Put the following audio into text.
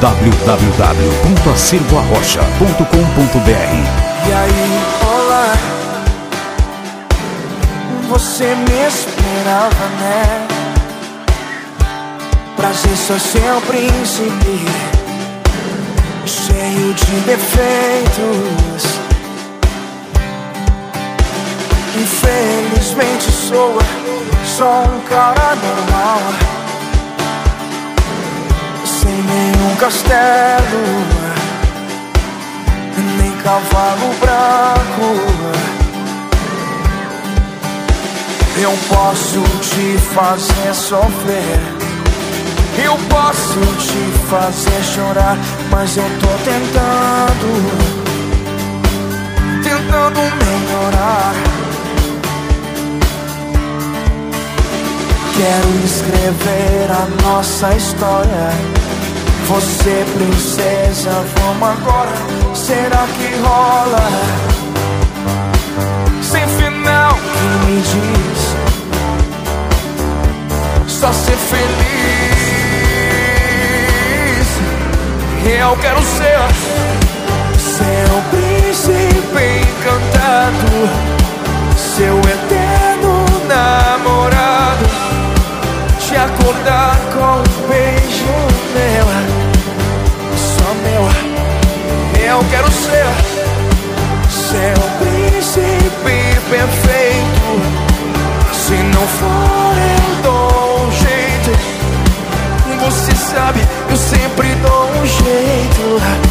www.acervoarrocha.com.br. E aí, olá, você me esperava, né? Prazer, sou seu príncipe, cheio de defeitos. Infelizmente sou só um cara normal, sem nenhum castelo, nem cavalo branco. Eu posso te fazer sofrer, eu posso te fazer chorar, mas eu tô tentando melhorar. Quero escrever a nossa história. Você, princesa, vamos agora. Será que rola? Sem final, que me diz, só ser feliz. Eu quero ser seu príncipe encantado, seu eterno namorado, te acordar com um beijo meu, só meu. Eu quero ser seu príncipe perfeito. Se não for, eu dou um jeito. Você sabe, eu sempre dou um jeito.